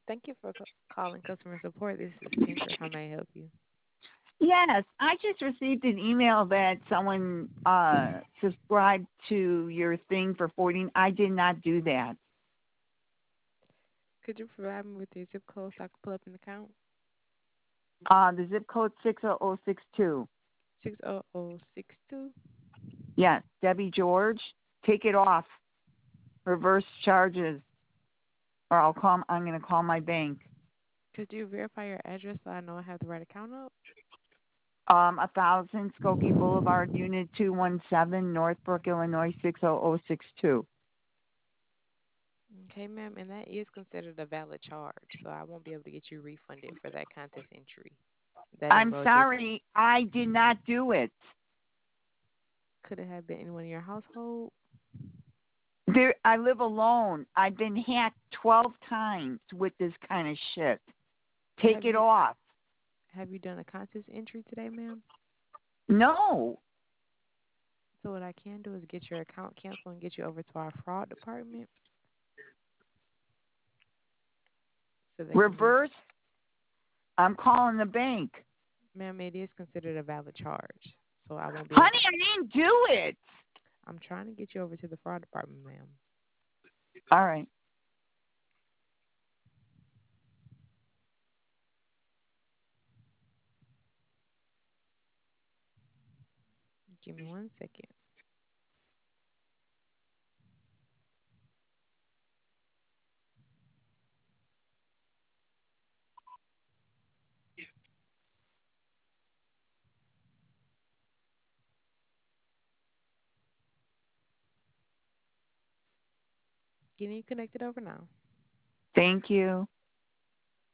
Thank you for calling customer support. This is Kendra. How may I help you? Yes, I just received an email that someone subscribed to your thing for 40. I did not do that. Could you provide me with your zip code so I can pull up an account? The zip code 60062. 60062. Yes, Debbie George. Take it off. Reverse charges, or I'm going to call my bank. Could you verify your address so I know I have the right account up? 1000 Skokie Boulevard, Unit 217, Northbrook, Illinois 60062. Okay, ma'am, and that is considered a valid charge, so I won't be able to get you refunded for that contest entry. That I'm involved just sorry, I did not do it. could it have been anyone in your household? I live alone. I've been hacked 12 times with this kind of shit. Take Have it you off. have you done a contest entry today, ma'am? No. So what I can do is get your account canceled and get you over to our fraud department so they can Reverse. I'm calling the bank. ma'am, it is considered a valid charge. So I won't be able Honey, to I didn't do it. I'm trying to get you over to the fraud department, ma'am. All right. Give me 1 second. Getting you connected over now. Thank you.